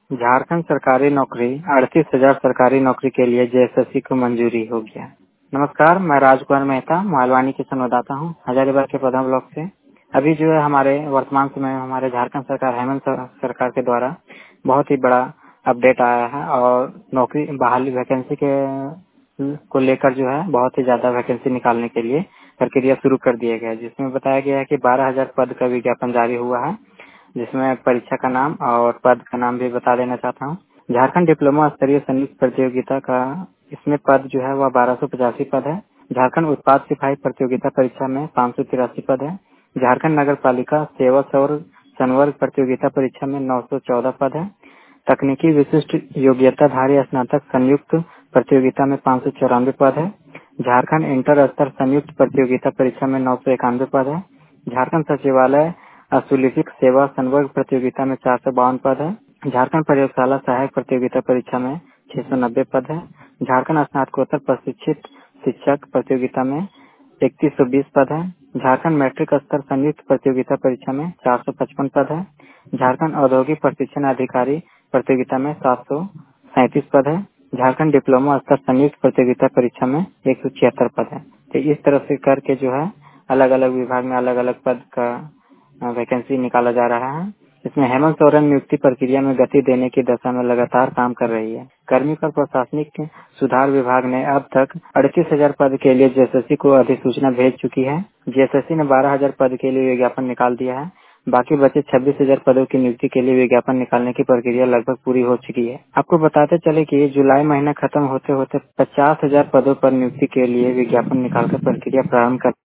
झारखंड सरकारी नौकरी 38,000 सरकारी नौकरी के लिए जेएसएससी को मंजूरी हो गया। नमस्कार, मैं राजकुमार मेहता मालवानी के संवाददाता हूँ हजारीबाग के प्रधान ब्लॉक से। अभी जो है हमारे वर्तमान समय में हमारे झारखंड सरकार हेमंत सरकार के द्वारा बहुत ही बड़ा अपडेट आया है और नौकरी बहाली वैकेंसी के को लेकर जो है बहुत ही ज्यादा वैकेंसी निकालने के लिए प्रक्रिया शुरू कर दिया गया है, जिसमें बताया गया है कि 12,000 पद का विज्ञापन जारी हुआ है, जिसमें परीक्षा का नाम और पद का नाम भी बता देना चाहता हूँ। झारखंड डिप्लोमा स्तरीय संयुक्त प्रतियोगिता का इसमें पद जो है वह 1285 पद है। झारखंड उत्पाद सिपाही प्रतियोगिता परीक्षा में 583 पद है। झारखंड नगर पालिका सेवक और संवर्ग प्रतियोगिता परीक्षा में 914 पद है। तकनीकी विशिष्ट योग्यताधारी स्नातक संयुक्त प्रतियोगिता में 594 पद है। झारखंड इंटर स्तर संयुक्त प्रतियोगिता परीक्षा में 991 पद है। झारखंड सचिवालय अशुल्क सेवा संवर्ग प्रतियोगिता में 452 पद है। झारखंड प्रयोगशाला सहायक प्रतियोगिता परीक्षा में 690 पद है। झारखंड स्नातकोत्तर प्रशिक्षित शिक्षक प्रतियोगिता में 3120 पद है। झारखंड मैट्रिक स्तर संयुक्त प्रतियोगिता परीक्षा में 455 पद है। झारखंड औद्योगिक प्रशिक्षण अधिकारी प्रतियोगिता में 737 पद है। झारखंड डिप्लोमा स्तर संयुक्त प्रतियोगिता परीक्षा में 176 पद है। तो इस तरह से करके जो है अलग अलग विभाग में अलग अलग पद का वैकेंसी निकाला जा रहा है। इसमें हेमंत सोरेन नियुक्ति प्रक्रिया में गति देने की दशा में लगातार काम कर रही है। कार्मिक और प्रशासनिक सुधार विभाग ने अब तक 38,000 पद के लिए जेएसएससी को अधिसूचना भेज चुकी है। जेएसएससी ने 12,000 पद के लिए विज्ञापन निकाल दिया है। बाकी बचे 26,000 पदों की नियुक्ति के लिए विज्ञापन निकालने की प्रक्रिया लगभग पूरी हो चुकी है। आपको बताते चले कि जुलाई महीना खत्म होते होते 50,000 पदों पर नियुक्ति के लिए विज्ञापन निकालकर प्रक्रिया प्रारंभ कर